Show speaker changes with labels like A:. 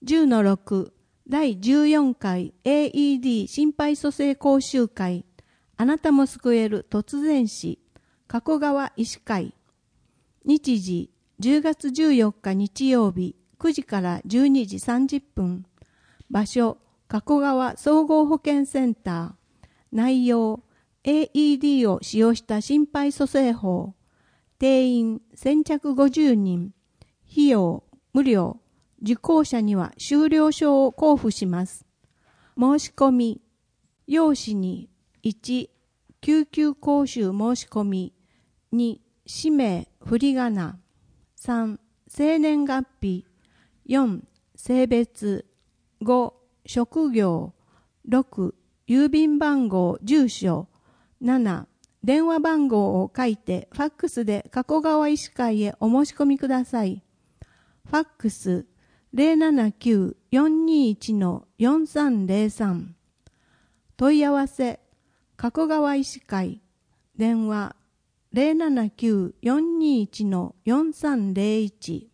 A: 10-6第14回 AED 心肺蘇生講習会あなたも救える突然死加古川医師会日時10月14日日曜日9時から12時30分場所加古川総合保健センター内容 AED を使用した心肺蘇生法定員先着50人費用無料受講者には修了証を交付します。申し込み用紙に1救急講習申し込み2氏名振り仮名3生年月日4性別5職業6郵便番号住所7電話番号を書いてファックスで加古川医師会へお申し込みください。ファックス 079-421-4303 問い合わせ加古川医師会電話 079-421-4301